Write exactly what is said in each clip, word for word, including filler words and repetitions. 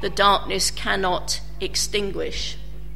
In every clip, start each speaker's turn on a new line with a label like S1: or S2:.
S1: the darkness cannot extinguish.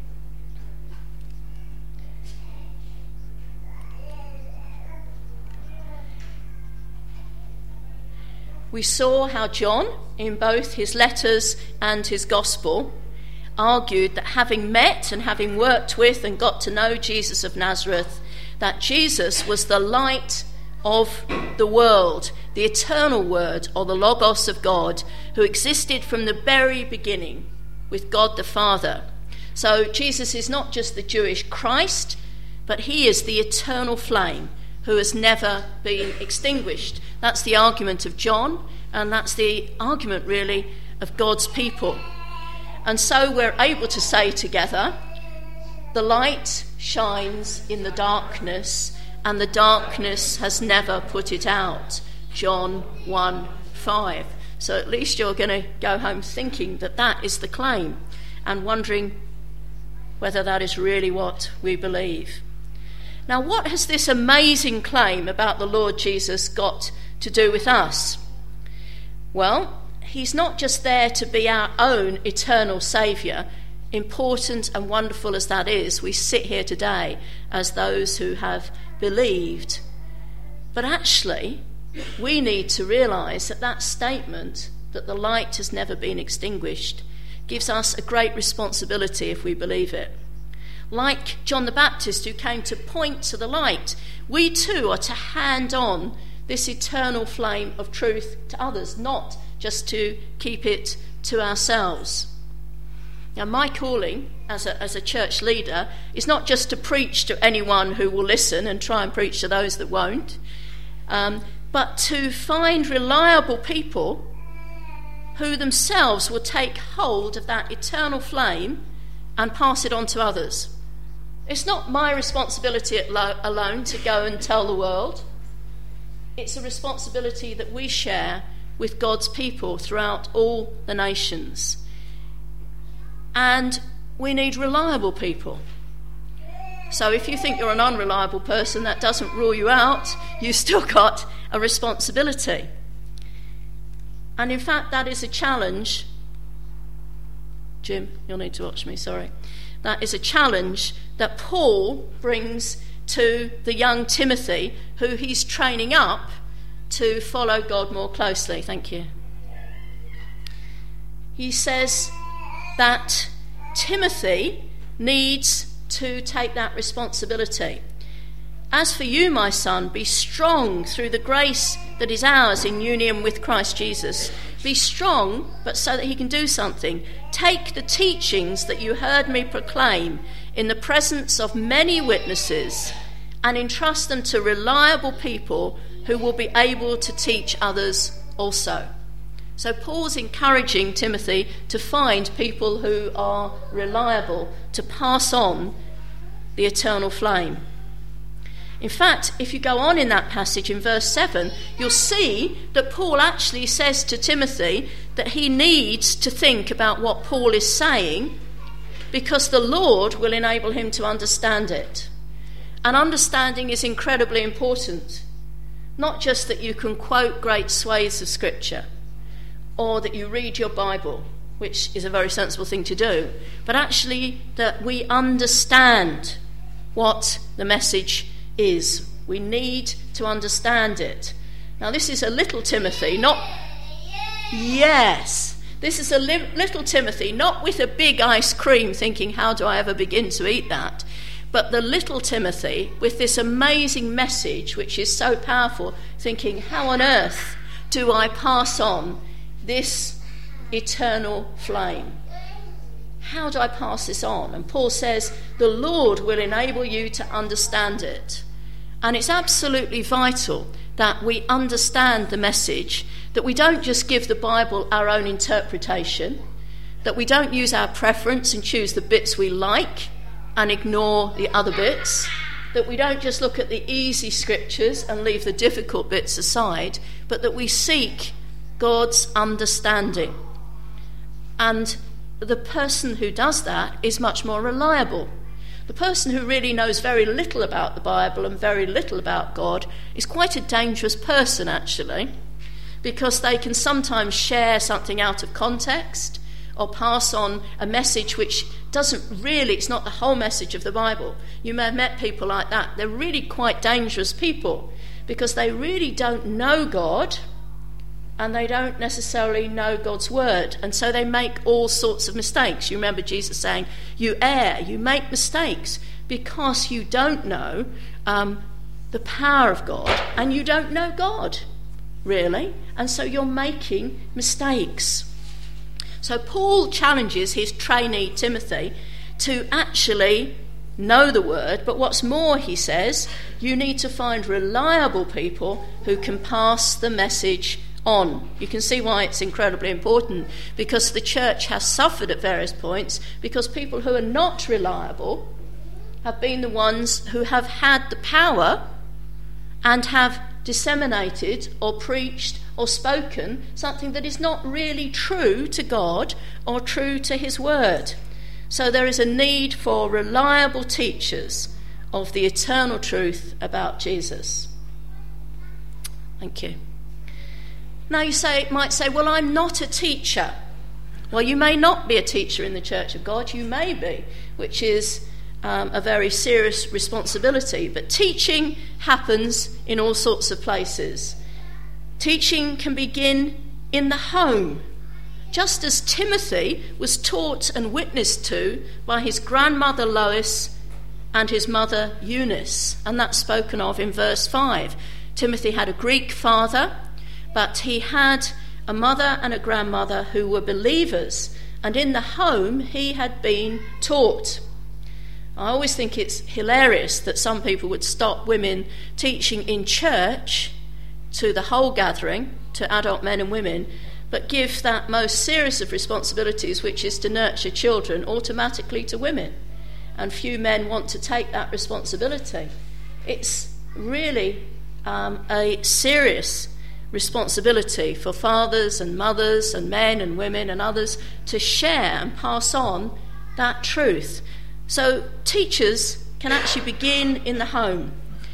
S1: We saw how John, in both his letters and his gospel, argued that having met and having worked with and got to know Jesus of Nazareth, that Jesus was the light of the world, the eternal word, or the Logos of God, who existed from the very beginning with God the Father. So Jesus is not just the Jewish Christ, but he is the eternal flame who has never been extinguished. That's the argument of John, and that's the argument really of God's people. And so we're able to say together, the light shines in the darkness, and the darkness has never put it out. John one five. So at least you're going to go home thinking that that is the claim, and wondering whether that is really what we believe. Now, what has this amazing claim about the Lord Jesus got to do with us? Well, he's not just there to be our own eternal saviour, important and wonderful as that is. We sit here today as those who have believed. But actually, we need to realise that that statement, that the light has never been extinguished, gives us a great responsibility if we believe it. Like John the Baptist, who came to point to the light, we too are to hand on this eternal flame of truth to others, not just to keep it to ourselves. Now, my calling as a, as a church leader is not just to preach to anyone who will listen and try and preach to those that won't, um, but to find reliable people who themselves will take hold of that eternal flame and pass it on to others. It's not my responsibility alone to go and tell the world. It's a responsibility that we share with God's people throughout all the nations. And we need reliable people. So if you think you're an unreliable person, that doesn't rule you out. You've still got a responsibility. And in fact, that is a challenge. Jim, you'll need to watch me, sorry. That is a challenge that Paul brings to the young Timothy, who he's training up to follow God more closely. Thank you. He says that Timothy needs to take that responsibility. As for you, my son, be strong through the grace that is ours in union with Christ Jesus. Be strong, but so that he can do something. Take the teachings that you heard me proclaim in the presence of many witnesses and entrust them to reliable people who will be able to teach others also. So Paul's encouraging Timothy to find people who are reliable to pass on the eternal flame. In fact, if you go on in that passage in verse seven, you'll see that Paul actually says to Timothy that he needs to think about what Paul is saying, because the Lord will enable him to understand it. And understanding is incredibly important. Not just that you can quote great swathes of Scripture, or that you read your Bible, which is a very sensible thing to do, but actually that we understand what the message is. We need to understand it. Now, this is a little Timothy, not... Yes! This is a li- little Timothy, not with a big ice cream thinking, how do I ever begin to eat that? But the little Timothy with this amazing message, which is so powerful, thinking, how on earth do I pass on this eternal flame? How do I pass this on? And Paul says, the Lord will enable you to understand it. And it's absolutely vital that we understand the message, that we don't just give the Bible our own interpretation, that we don't use our preference and choose the bits we like and ignore the other bits, that we don't just look at the easy scriptures and leave the difficult bits aside, but that we seek God's understanding. And the person who does that is much more reliable. The person who really knows very little about the Bible and very little about God is quite a dangerous person, actually, because they can sometimes share something out of context, or pass on a message which doesn't really, it's not the whole message of the Bible. You may have met people like that. They're really quite dangerous people because they really don't know God and they don't necessarily know God's word, and so they make all sorts of mistakes. You remember Jesus saying, you err, you make mistakes because you don't know um, the power of God and you don't know God, really, and so you're making mistakes. So Paul challenges his trainee Timothy to actually know the word, but what's more, he says, you need to find reliable people who can pass the message on. You can see why it's incredibly important, because the church has suffered at various points because people who are not reliable have been the ones who have had the power and have disseminated or preached or spoken something that is not really true to God or true to his word. So there is a need for reliable teachers of the eternal truth about Jesus. Thank you. Now you say, might say, well, I'm not a teacher. Well, you may not be a teacher in the Church of God. You may be, which is um, a very serious responsibility. But teaching happens in all sorts of places. Teaching can begin in the home, just as Timothy was taught and witnessed to by his grandmother Lois and his mother Eunice, and that's spoken of in verse five. Timothy had a Greek father, but he had a mother and a grandmother who were believers, and in the home he had been taught. I always think it's hilarious that some people would stop women teaching in church to the whole gathering, to adult men and women, but give that most serious of responsibilities, which is to nurture children, automatically to women. And few men want to take that responsibility. It's really um, a serious responsibility for fathers and mothers and men and women and others to share and pass on that truth. So teachers can actually begin in the home.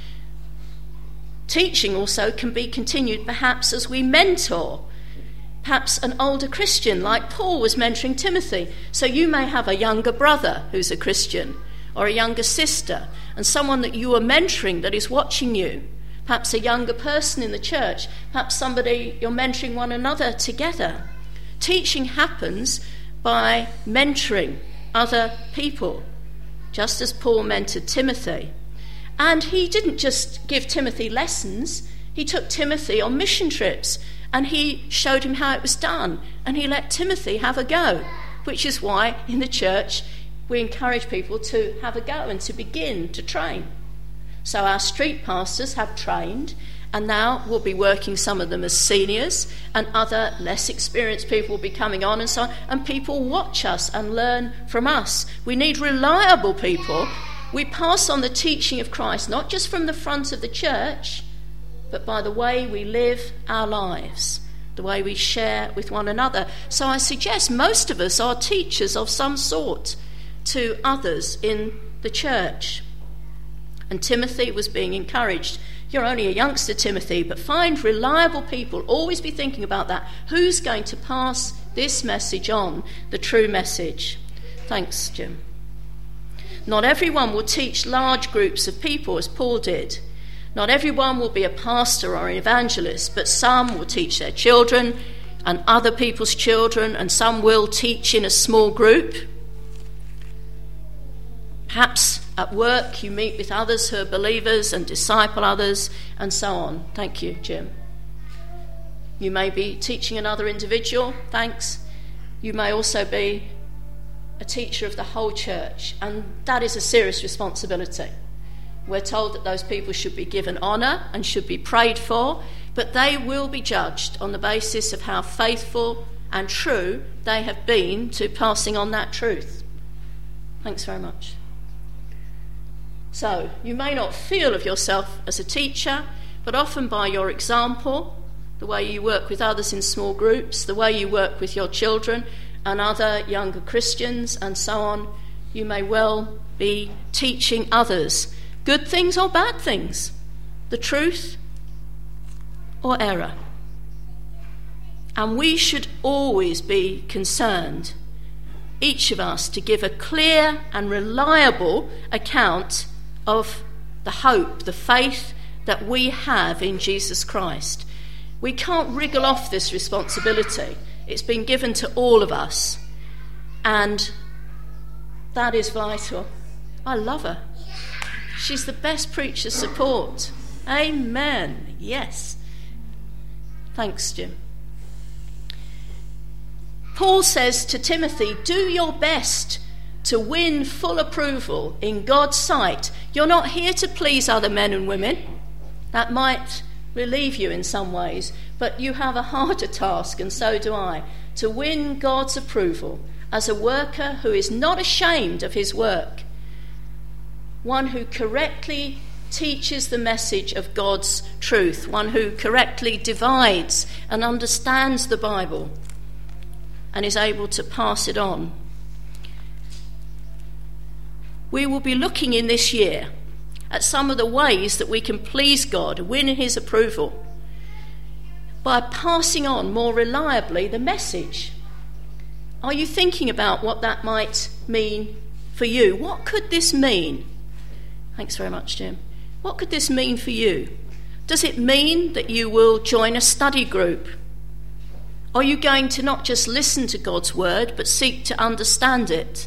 S1: Teaching also can be continued perhaps as we mentor, perhaps an older Christian like Paul was mentoring Timothy. So you may have a younger brother who's a Christian, or a younger sister, and someone that you are mentoring that is watching you, perhaps a younger person in the church, perhaps somebody you're mentoring one another together. Teaching happens by mentoring other people, just as Paul mentored Timothy. And he didn't just give Timothy lessons, he took Timothy on mission trips and he showed him how it was done, and he let Timothy have a go, which is why in the church we encourage people to have a go and to begin to train. So our street pastors have trained, and now we'll be working some of them as seniors, and other less experienced people will be coming on and so on, and people watch us and learn from us. We need reliable people. We pass on the teaching of Christ, not just from the front of the church, but by the way we live our lives, the way we share with one another. So I suggest most of us are teachers of some sort to others in the church. And Timothy was being encouraged. You're only a youngster, Timothy, but find reliable people. Always be thinking about that. Who's going to pass this message on, the true message? Thanks, Jim. Not everyone will teach large groups of people as Paul did. Not everyone will be a pastor or an evangelist, but some will teach their children and other people's children, and some will teach in a small group. Perhaps at work you meet with others who are believers and disciple others, and so on. Thank you, Jim. You may be teaching another individual. Thanks. You may also be a teacher of the whole church, and that is a serious responsibility. We're told that those people should be given honour and should be prayed for, but they will be judged on the basis of how faithful and true they have been to passing on that truth. Thanks very much. So, you may not feel of yourself as a teacher, but often by your example, the way you work with others in small groups, the way you work with your children and other younger Christians and so on, you may well be teaching others good things or bad things, the truth or error. And we should always be concerned each of us to give a clear and reliable account of the hope, the faith that we have in Jesus Christ. We can't wriggle off this responsibility. It's been given to all of us, and that is vital. I love her. She's the best preacher support. Amen. Yes. Thanks, Jim. Paul says to Timothy, do your best to win full approval in God's sight. You're not here to please other men and women. That might relieve you in some ways, but you have a harder task, and so do I, to win God's approval as a worker who is not ashamed of his work, one who correctly teaches the message of God's truth, one who correctly divides and understands the Bible and is able to pass it on. We will be looking in this year at some of the ways that we can please God, win his approval, by passing on more reliably the message. Are you thinking about what that might mean for you? What could this mean? Thanks very much, Jim. What could this mean for you? Does it mean that you will join a study group? Are you going to not just listen to God's word, but seek to understand it?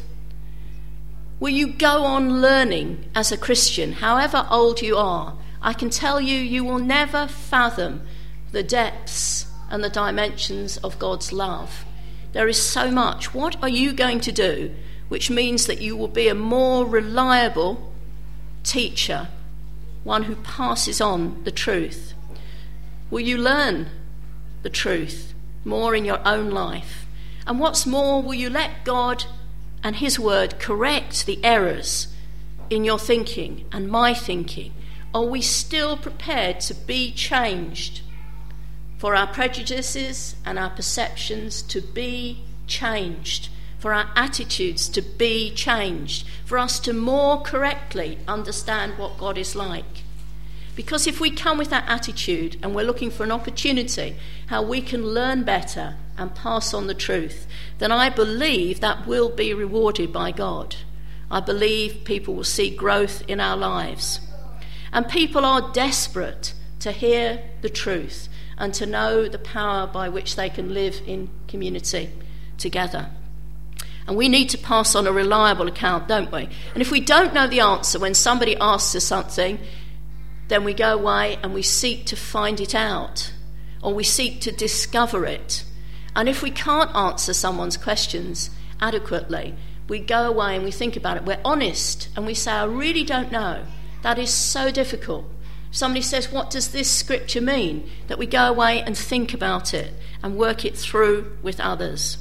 S1: Will you go on learning as a Christian, however old you are? I can tell you, you will never fathom the depths and the dimensions of God's love. There is so much. What are you going to do which means that you will be a more reliable teacher, one who passes on the truth? Will you learn the truth more in your own life? And what's more, will you let God and his word correct the errors in your thinking and my thinking? Are we still prepared to be changed, for our prejudices and our perceptions to be changed, for our attitudes to be changed, for us to more correctly understand what God is like? Because if we come with that attitude and we're looking for an opportunity how we can learn better and pass on the truth, then I believe that will be rewarded by God. I believe people will see growth in our lives. And people are desperate to hear the truth and to know the power by which they can live in community together. And we need to pass on a reliable account, don't we? And if we don't know the answer when somebody asks us something, then we go away and we seek to find it out, or we seek to discover it. And if we can't answer someone's questions adequately, we go away and we think about it. We're honest and we say, I really don't know. That is so difficult. If somebody says, what does this scripture mean? That we go away and think about it and work it through with others.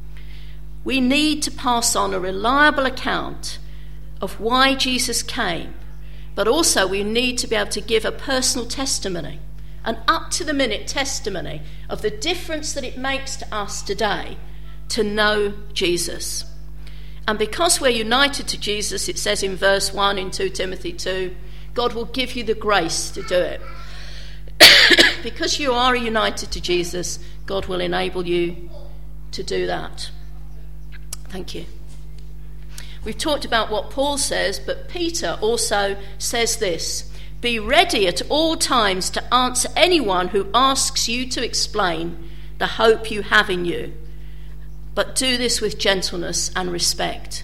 S1: We need to pass on a reliable account of why Jesus came, but also we need to be able to give a personal testimony, an up-to-the-minute testimony of the difference that it makes to us today to know Jesus. And because we're united to Jesus, it says in verse one in Second Timothy two, God will give you the grace to do it. Because you are united to Jesus, God will enable you to do that. Thank you. We've talked about what Paul says, but Peter also says this: be ready at all times to answer anyone who asks you to explain the hope you have in you, but do this with gentleness and respect.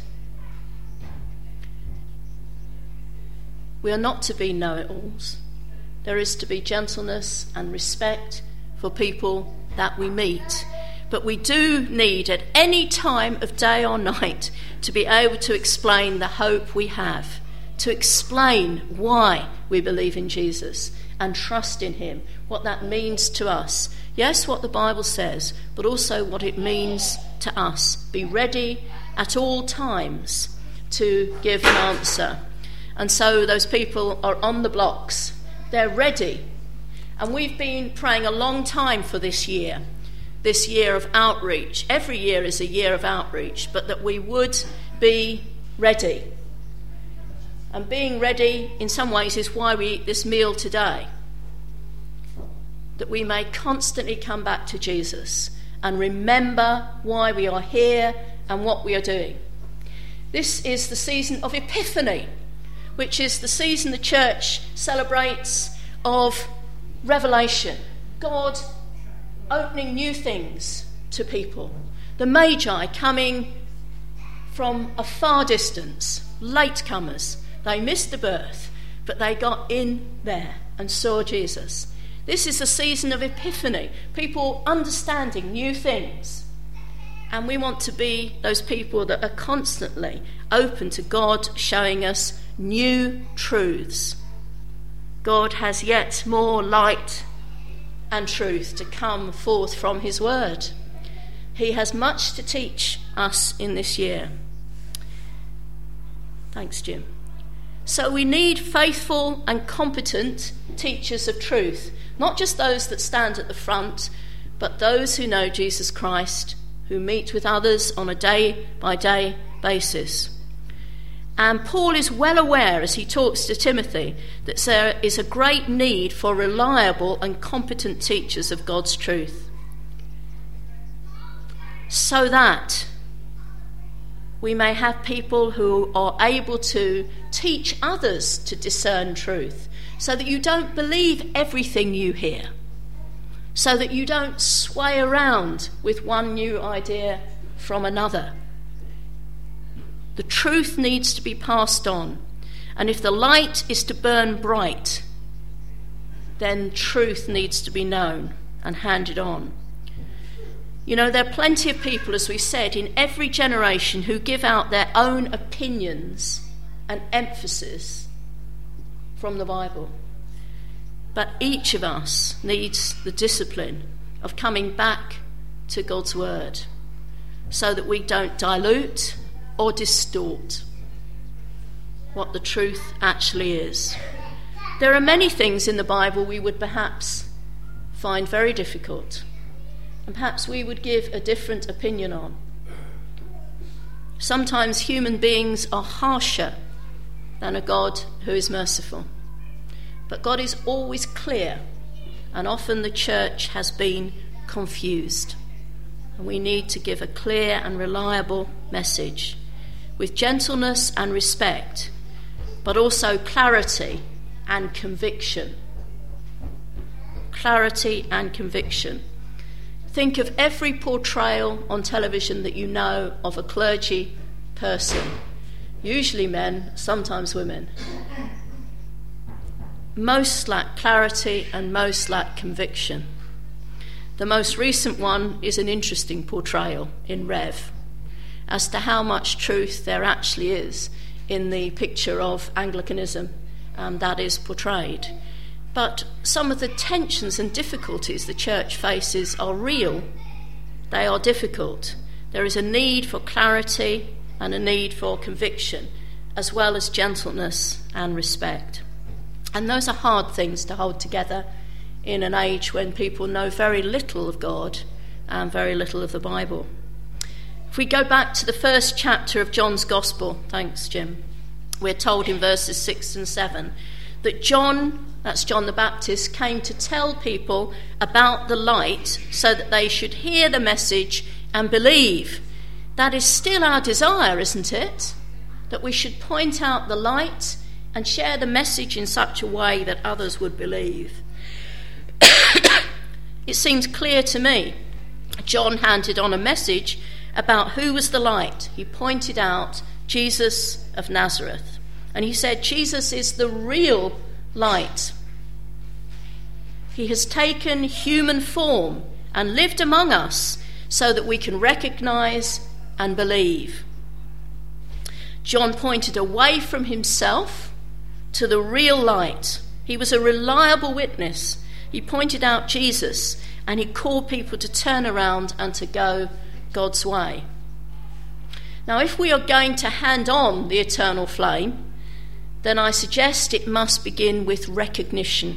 S1: We are not to be know-it-alls. There is to be gentleness and respect for people that we meet. But we do need at any time of day or night to be able to explain the hope we have, to explain why we believe in Jesus and trust in him, what that means to us. Yes, what the Bible says, but also what it means to us. Be ready at all times to give an answer. And so those people are on the blocks. They're ready. And we've been praying a long time for this year, this year of outreach. Every year is a year of outreach, but that we would be ready. And being ready in some ways is why we eat this meal today, that we may constantly come back to Jesus and remember why we are here and what we are doing. This is the season of Epiphany, which is the season the church celebrates of revelation. God opening new things to people. The Magi coming from a far distance, latecomers. They missed the birth, but they got in there and saw Jesus. This is a season of Epiphany, people understanding new things. And we want to be those people that are constantly open to God showing us new truths. God has yet more light and truth to come forth from his word. He has much to teach us in this year. Thanks, Jim. So we need faithful and competent teachers of truth, not just those that stand at the front, but those who know Jesus Christ, who meet with others on a day-by-day basis. And Paul is well aware, as he talks to Timothy, that there is a great need for reliable and competent teachers of God's truth, so that we may have people who are able to teach others to discern truth, so that you don't believe everything you hear, so that you don't sway around with one new idea from another. The truth needs to be passed on, and if the light is to burn bright, then truth needs to be known and handed on. You know, there are plenty of people, as we said, in every generation who give out their own opinions and emphasis from the Bible. But each of us needs the discipline of coming back to God's word so that we don't dilute or distort what the truth actually is. There are many things in the Bible we would perhaps find very difficult, and perhaps we would give a different opinion on. Sometimes human beings are harsher than a God who is merciful. But God is always clear, and often the church has been confused. And we need to give a clear and reliable message with gentleness and respect, but also clarity and conviction. Clarity and conviction. Think of every portrayal on television that you know of a clergy person, usually men, sometimes women. Most lack clarity and most lack conviction. The most recent one is an interesting portrayal in Rev as to how much truth there actually is in the picture of Anglicanism um, that is portrayed. But some of the tensions and difficulties the church faces are real. They are difficult. There is a need for clarity and a need for conviction, as well as gentleness and respect. And those are hard things to hold together in an age when people know very little of God and very little of the Bible. If we go back to the first chapter of John's Gospel, thanks, Jim, we're told in verses six and seven that John, that's John the Baptist, came to tell people about the light so that they should hear the message and believe. That is still our desire, isn't it? That we should point out the light and share the message in such a way that others would believe. It seems clear to me. John handed on a message about who was the light. He pointed out Jesus of Nazareth. And he said, Jesus is the real light. He has taken human form and lived among us so that we can recognize and believe. John pointed away from himself to the real light. He was a reliable witness. He pointed out Jesus, and he called people to turn around and to go God's way. Now, if we are going to hand on the eternal flame, then I suggest it must begin with recognition.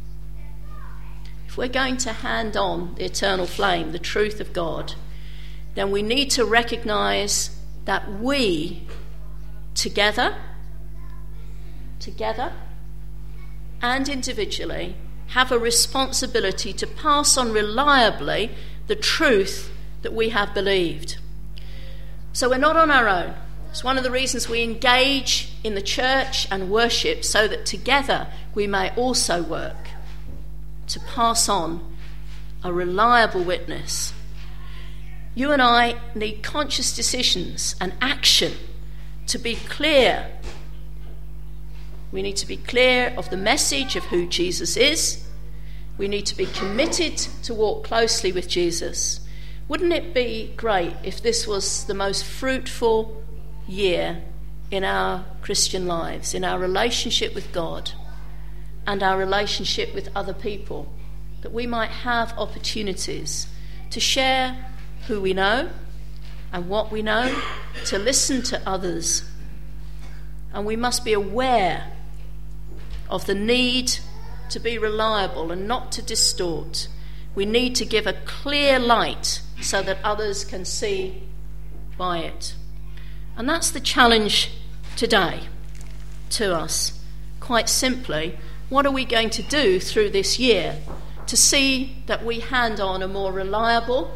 S1: If we're going to hand on the eternal flame, the truth of God, then we need to recognize that we, together, together and individually, have a responsibility to pass on reliably the truth that we have believed. So we're not on our own. It's one of the reasons we engage in the church and worship, so that together we may also work to pass on a reliable witness. You and I need conscious decisions and action to be clear. We need to be clear of the message of who Jesus is. We need to be committed to walk closely with Jesus. Wouldn't it be great if this was the most fruitful year in our Christian lives, in our relationship with God and our relationship with other people, that we might have opportunities to share who we know and what we know, to listen to others. And we must be aware of the need to be reliable and not to distort. We need to give a clear light so that others can see by it. And that's the challenge today to us. Quite simply, what are we going to do through this year to see that we hand on a more reliable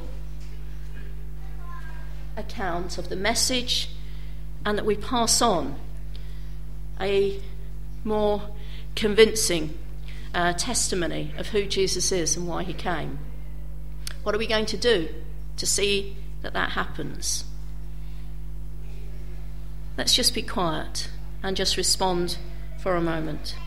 S1: account of the message, and that we pass on a more convincing uh, testimony of who Jesus is and why he came? What are we going to do to see that that happens? Let's just be quiet and just respond for a moment.